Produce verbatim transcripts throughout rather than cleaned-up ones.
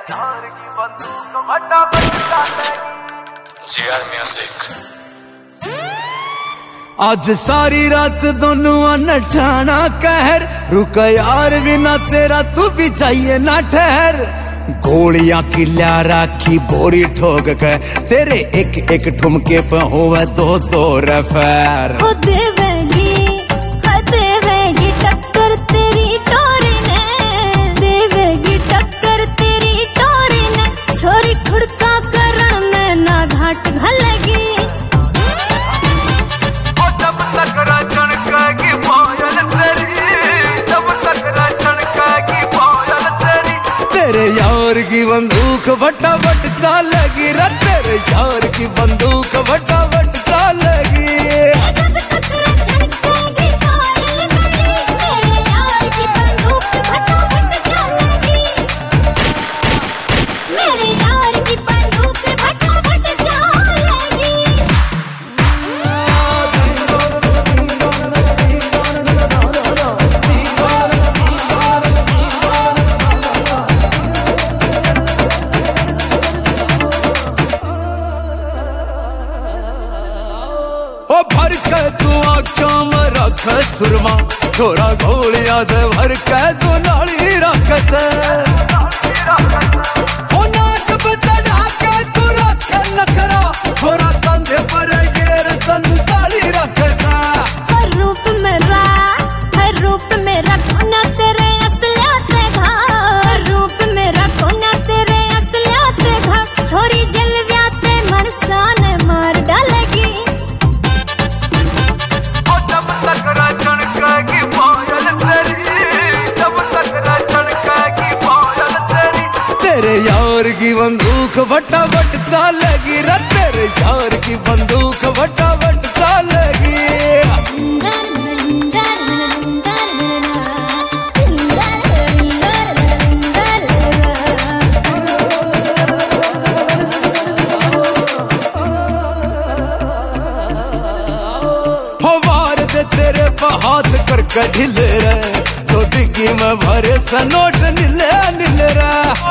यार की बंदूक फटाफट चलेगी। G R music. आज सारी रात दोनों नठाना कहर, रुक यार बिना तेरा तू भी चाहिए ना ठहर। गोलियां किला राखी बोरी ठोक के तेरे एक एक ठुमके पे होवे दो दो रफेर। हो देवेगी हो देवेगी टक्कर तेरी टोरी ने, देवेगी टक्कर तेरी टोरी ने। छोरी खुड़का करण में ना घाट घलेगी। जब तक राजन की पायल तेरी, जब तक राजन की पायल तेरी। तेरे यार की बंदूक फटाफट चलेगी रे, तेरे यार की बंदूक फटाफट चलेगी। जब तक झड़केगी पायल मेरी, तेरे यार की बंदूक फटाफट चलेगी। मेरे यार की बंदूक फटाफट चलेगी। ओ भर के तू आँखों में रख सुरमा, छोरा गोलियां दे भर के तू नाली रख से। ओ नाक पे चढ़ा के तू रख नखरा, छोरा कंधे पर गिर संताली रख से। हर रूप मेरा हर रूप मेरा कोना तेरे असलियत घा, हर रूप मेरा कोना तेरे असलियत घा। छोरी जलव्याते मरसान मार डालेगी। जब तक राजन की पायल तेरी, जब तक राजन की पायल तेरी। तेरे यार की बंदूक फटाफट चलेगी रे, तेरे यार की बंदूक फटाफट चलेगी। वार दे तेरे पे हाथ करके ढिले रे, तो डिग्गी में भरे सनोट नीले नीले रे।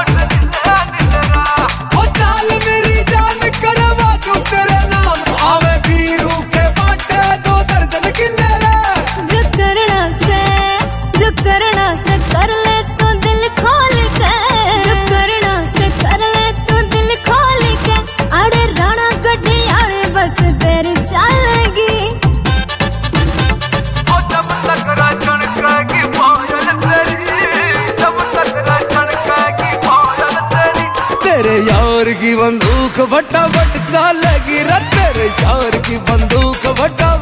ओ चाल मेरी जान करवा तू तेरे नाम, आवे बीरू के बाटे दो दर्जन किले रे। जो करना से जो करना से कर ले तू दिल खोल के, जो करना से कर ले तू दिल खोल के। अरे राणा गड्डी आड़े बस तेरी चलेगी। जब तक राजन की पायल तेरी, जब तक राजन की पायल तेरी। तेरे यार की बंदूक फटाफट चलेगी रे, तेरे यार की बंदूक फटाफट